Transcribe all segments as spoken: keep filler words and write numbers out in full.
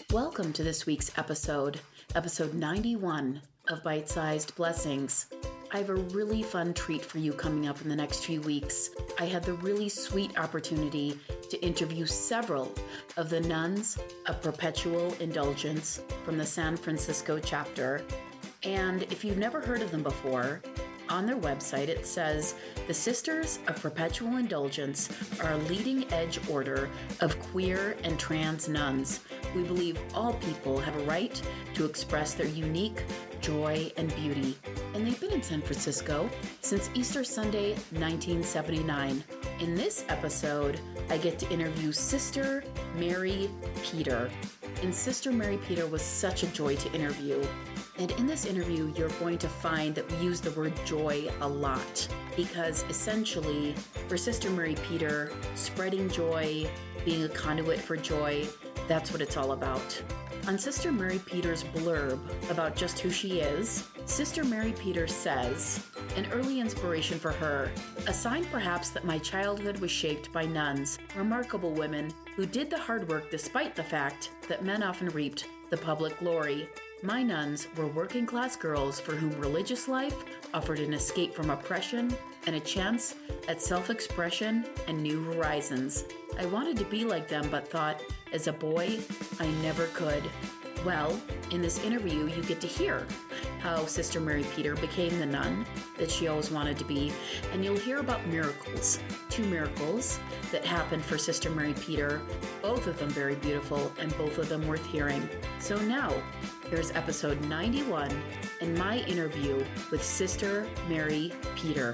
Welcome to this week's episode, episode ninety-one of Bite-Sized Blessings. I have a really fun treat for you coming up in the next few weeks. I had the really sweet opportunity to interview several of the nuns of Perpetual Indulgence from the San Francisco chapter. And if you've never heard of them before, on their website it says, the Sisters of Perpetual Indulgence are a leading-edge order of queer and trans nuns. We believe all people have a right to express their unique joy and beauty. And they've been in San Francisco since Easter Sunday, nineteen seventy-nine. In this episode, I get to interview Sister Mary Peter. And Sister Mary Peter was such a joy to interview. And in this interview, you're going to find that we use the word joy a lot because essentially, for Sister Mary Peter, spreading joy, being a conduit for joy, that's what it's all about. On Sister Mary Peter's blurb about just who she is, Sister Mary Peter says, an early inspiration for her, a sign perhaps that my childhood was shaped by nuns, remarkable women who did the hard work despite the fact that men often reaped the public glory. My nuns were working-class girls for whom religious life offered an escape from oppression and a chance at self-expression and new horizons. I wanted to be like them, but thought, as a boy, I never could. Well, in this interview, you get to hear how Sister Mary Peter became the nun that she always wanted to be, and you'll hear about miracles, two miracles that happened for Sister Mary Peter, both of them very beautiful and both of them worth hearing. So now, here's episode ninety-one and my interview with Sister Mary Peter.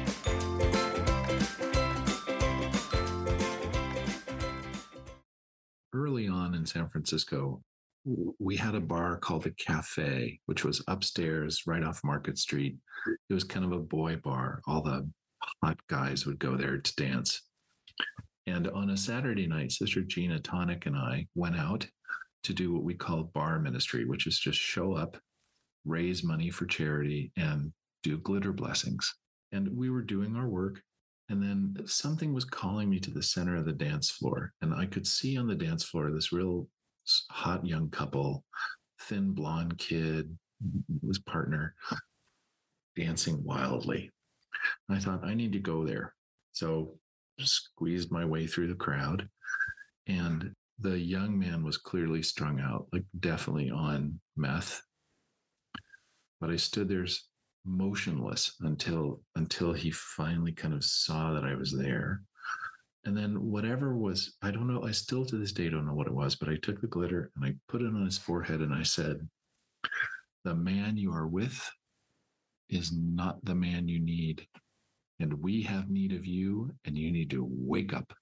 Early on in San Francisco, we had a bar called the Cafe, which was upstairs right off Market Street. It was kind of a boy bar. All the hot guys would go there to dance. And on a Saturday night, Sister Gina Tonic and I went out to do what we call bar ministry, which is just show up, raise money for charity, and do glitter blessings. And we were doing our work. And then something was calling me to the center of the dance floor. And I could see on the dance floor this real hot young couple, thin blonde kid, his partner, dancing wildly. I thought, I need to go there. So squeezed my way through the crowd. And the young man was clearly strung out, like definitely on meth. But I stood there motionless until until he finally kind of saw that I was there. And then whatever was, I don't know, I still to this day don't know what it was, but I took the glitter and I put it on his forehead and I said, the man you are with is not the man you need. And we have need of you, and you need to wake up.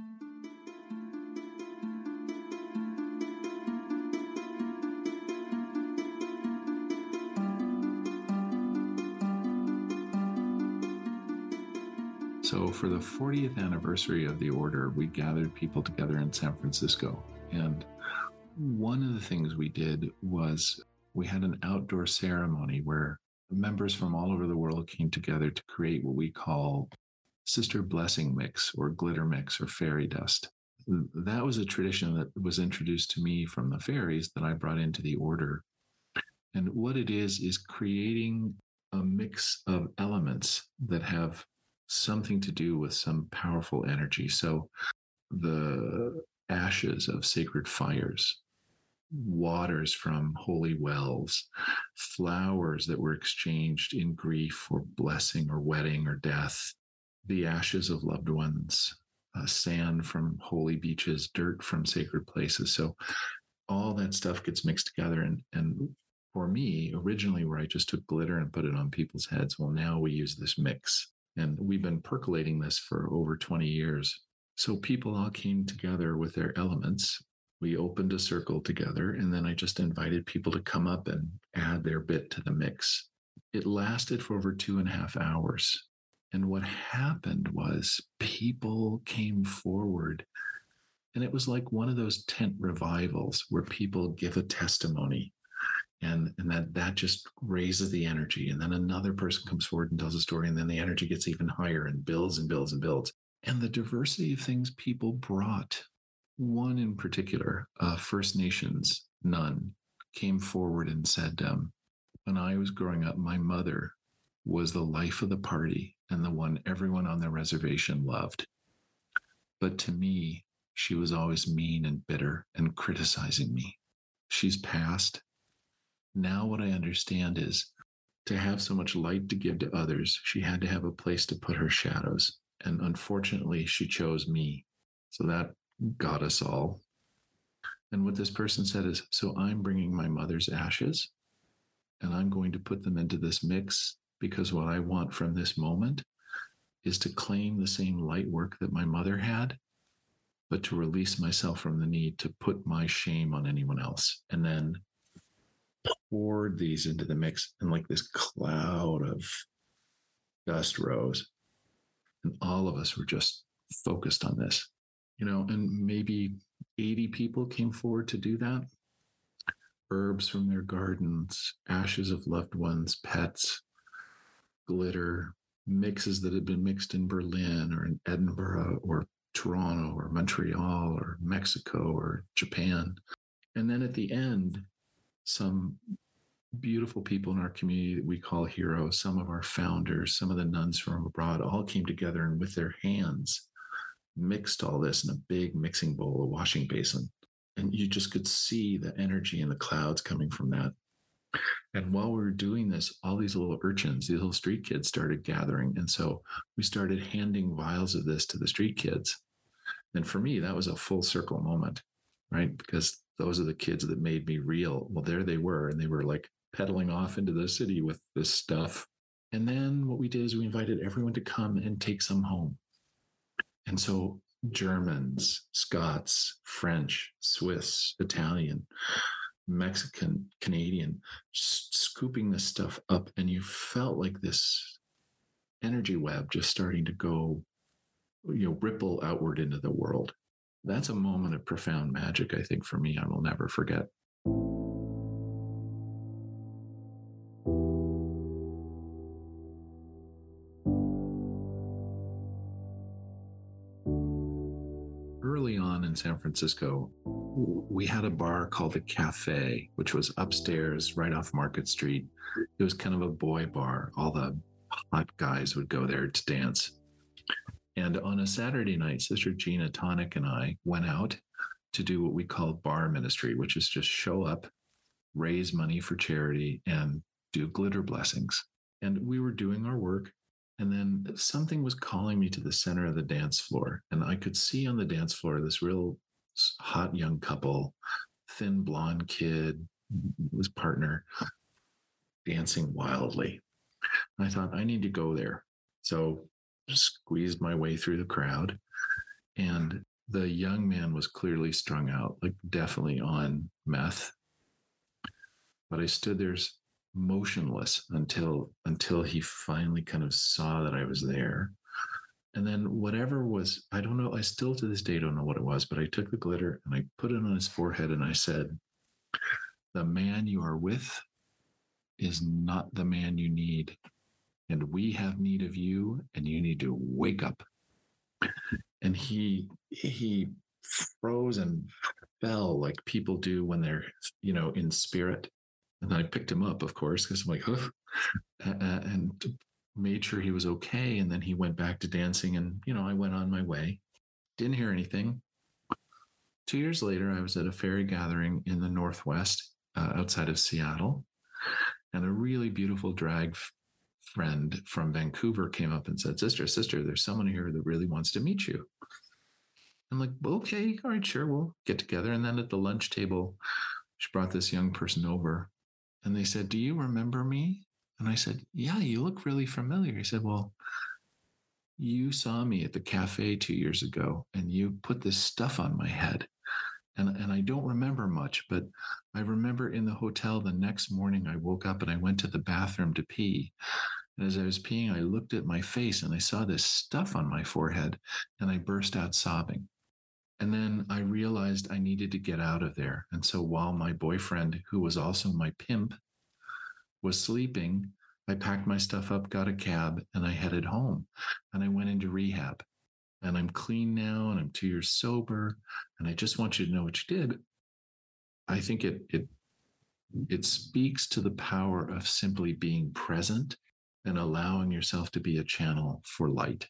So for the fortieth anniversary of the order, we gathered people together in San Francisco. And one of the things we did was we had an outdoor ceremony where members from all over the world came together to create what we call Sister Blessing Mix or glitter mix or fairy dust. That was a tradition that was introduced to me from the fairies that I brought into the order. And what it is, is creating a mix of elements that have something to do with some powerful energy. So the ashes of sacred fires, waters from holy wells, flowers that were exchanged in grief or blessing or wedding or death, the ashes of loved ones, uh, sand from holy beaches, dirt from sacred places. So all that stuff gets mixed together. And, and for me, originally where I just took glitter and put it on people's heads, well, now we use this mix. And we've been percolating this for over twenty years. So people all came together with their elements. We opened a circle together, and then I just invited people to come up and add their bit to the mix. It lasted for over two and a half hours. And what happened was people came forward, and it was like one of those tent revivals where people give a testimony. And, and that, that just raises the energy. And then another person comes forward and tells a story, and then the energy gets even higher and builds and builds and builds. And the diversity of things people brought one in particular, a First Nations nun, came forward and said, um, when I was growing up, my mother was the life of the party and the one everyone on the reservation loved. But to me, she was always mean and bitter and criticizing me. She's passed. Now what I understand is, to have so much light to give to others, she had to have a place to put her shadows. And unfortunately, she chose me. So that got us all. And what this person said is, so I'm bringing my mother's ashes and I'm going to put them into this mix, because what I want from this moment is to claim the same light work that my mother had, but to release myself from the need to put my shame on anyone else. And then poured these into the mix, and like this cloud of dust rose. And all of us were just focused on this, you know, and maybe eighty people came forward to do that. Herbs from their gardens, ashes of loved ones, pets, glitter, mixes that had been mixed in Berlin or in Edinburgh or Toronto or Montreal or Mexico or Japan. And then at the end, some beautiful people in our community that we call heroes, some of our founders, some of the nuns from abroad, all came together and with their hands mixed all this in a big mixing bowl, a washing basin. And you just could see the energy and the clouds coming from that. And while we were doing this, all these little urchins, these little street kids started gathering. And so we started handing vials of this to the street kids. And for me, that was a full circle moment, right? Because those are the kids that made me real. Well, there they were, and they were like pedaling off into the city with this stuff. And then what we did is we invited everyone to come and take some home. And so Germans, Scots, French, Swiss, Italian, Mexican, Canadian, scooping this stuff up, and you felt like this energy web just starting to go, you know, ripple outward into the world. That's a moment of profound magic, I think, for me, I will never forget. Early on in San Francisco, we had a bar called the Cafe, which was upstairs right off Market Street. It was kind of a boy bar. All the hot guys would go there to dance. And on a Saturday night, Sister Gina Tonic and I went out to do what we call bar ministry, which is just show up, raise money for charity, and do glitter blessings. And we were doing our work. And then something was calling me to the center of the dance floor. And I could see on the dance floor this real hot young couple, thin blonde kid, his partner, dancing wildly. And I thought, I need to go there. So squeezed my way through the crowd. And the young man was clearly strung out, like definitely on meth. But I stood there motionless until until he finally kind of saw that I was there. And then whatever was, I don't know, I still to this day don't know what it was, but I took the glitter and I put it on his forehead and I said, the man you are with is not the man you need. And we have need of you, and you need to wake up. And he he froze and fell like people do when they're, you know, in spirit. And I picked him up, of course, because I'm like, huh, and made sure he was okay. And then he went back to dancing, and, you know, I went on my way. Didn't hear anything. Two years later, I was at a fairy gathering in the Northwest, uh, outside of Seattle. And a really beautiful drag friend from Vancouver came up and said, sister, sister, there's someone here that really wants to meet you. I'm like, okay, all right, sure, we'll get together. And then at the lunch table, she brought this young person over and they said, do you remember me? And I said, yeah, you look really familiar. He said, well, you saw me at the cafe two years ago and you put this stuff on my head. And, and I don't remember much, but I remember in the hotel the next morning, I woke up and I went to the bathroom to pee. And as I was peeing, I looked at my face and I saw this stuff on my forehead and I burst out sobbing. And then I realized I needed to get out of there. And so while my boyfriend, who was also my pimp, was sleeping, I packed my stuff up, got a cab, and I headed home. And I went into rehab. and I'm clean now, and I'm two years sober, and I just want you to know what you did. I think it it it speaks to the power of simply being present and allowing yourself to be a channel for light.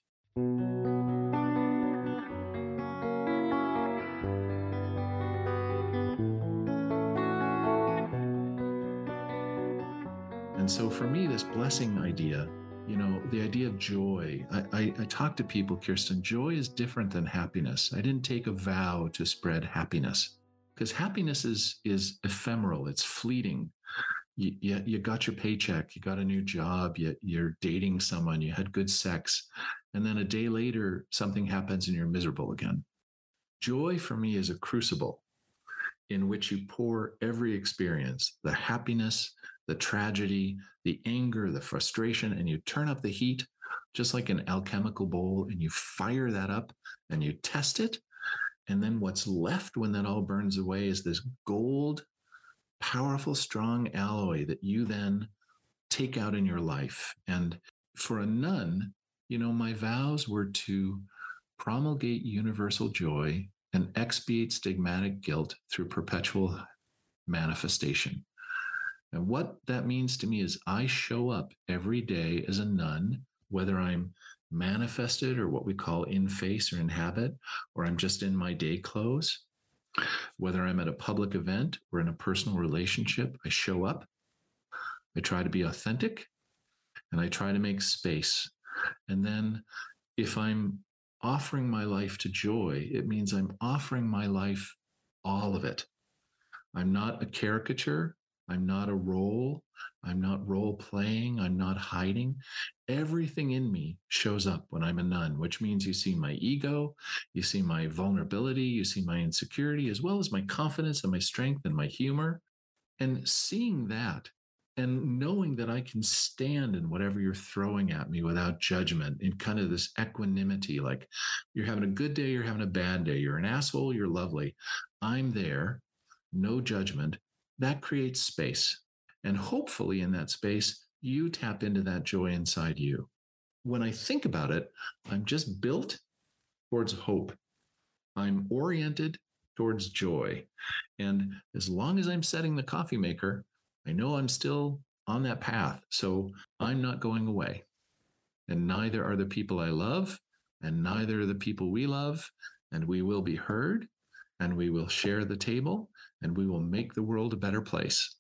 And so for me, this blessing idea, you know, the idea of joy, I, I, I talk to people, Kirsten, joy is different than happiness. I didn't take a vow to spread happiness, because happiness is, is ephemeral. It's fleeting. You, you, you got your paycheck, you got a new job, you, you're dating someone, you had good sex, and then a day later, something happens and you're miserable again. Joy for me is a crucible in which you pour every experience, the happiness, the tragedy, the anger, the frustration, and you turn up the heat, just like an alchemical bowl, and you fire that up and you test it. And then what's left when that all burns away is this gold, powerful, strong alloy that you then take out in your life. And for a nun, you know, my vows were to promulgate universal joy and expiate stigmatic guilt through perpetual manifestation. And what that means to me is I show up every day as a nun, whether I'm manifested or what we call in face or in habit, or I'm just in my day clothes, whether I'm at a public event or in a personal relationship, I show up. I try to be authentic, and I try to make space. And then if I'm offering my life to joy, it means I'm offering my life, all of it. I'm not a caricature. I'm not a role. I'm not role playing. I'm not hiding. Everything in me shows up when I'm a nun, which means you see my ego, you see my vulnerability, you see my insecurity, as well as my confidence and my strength and my humor. And seeing that and knowing that I can stand in whatever you're throwing at me without judgment, in kind of this equanimity, like you're having a good day, you're having a bad day, you're an asshole, you're lovely. I'm there, no judgment. That creates space. And hopefully in that space, you tap into that joy inside you. When I think about it, I'm just built towards hope. I'm oriented towards joy. And as long as I'm setting the coffee maker, I know I'm still on that path. So I'm not going away. And neither are the people I love, and neither are the people we love. And we will be heard, and we will share the table, and we will make the world a better place.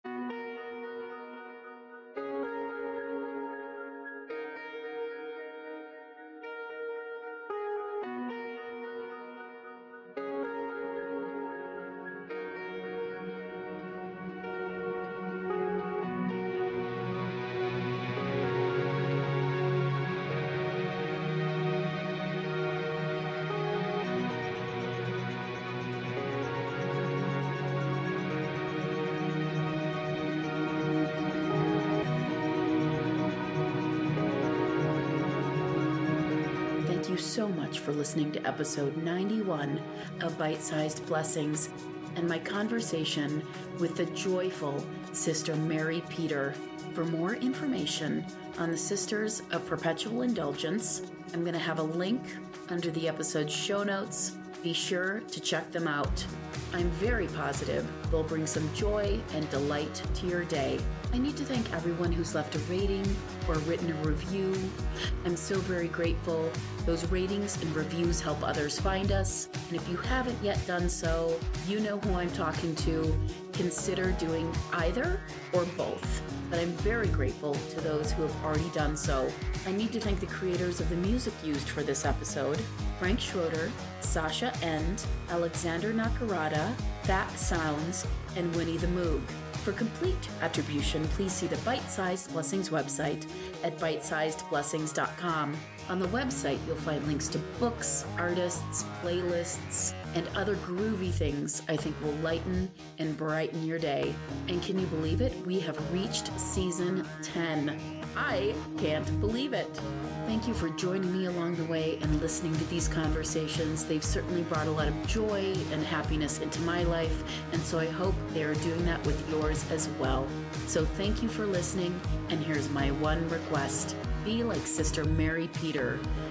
So much for listening to episode ninety-one of Bite-Sized Blessings and my conversation with the joyful Sister Mary Peter. For more information on the Sisters of Perpetual Indulgence, I'm going to have a link under the episode's show notes. Be sure to check them out. I'm very positive they'll bring some joy and delight to your day. I need to thank everyone who's left a rating or written a review. I'm so very grateful. Those ratings and reviews help others find us. And if you haven't yet done so, you know who I'm talking to. Consider doing either or both. But I'm very grateful to those who have already done so. I need to thank the creators of the music used for this episode: Frank Schroeder, Sasha End, Alexander Nakarada, Fat Sounds, and Winnie the Moog. For complete attribution, please see the Bite-Sized Blessings website at bite sized blessings dot com. On the website, you'll find links to books, artists, playlists, and other groovy things I think will lighten and brighten your day. And can you believe it? We have reached season ten. I can't believe it. Thank you for joining me along the way and listening to these conversations. They've certainly brought a lot of joy and happiness into my life, and so I hope they are doing that with yours as well. So thank you for listening, and here's my one request. Be like Sister Mary Peter.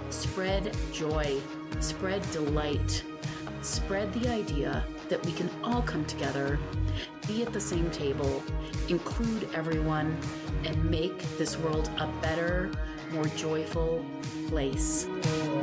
Spread joy, spread delight, spread the idea that we can all come together, be at the same table, include everyone, and make this world a better, more joyful place.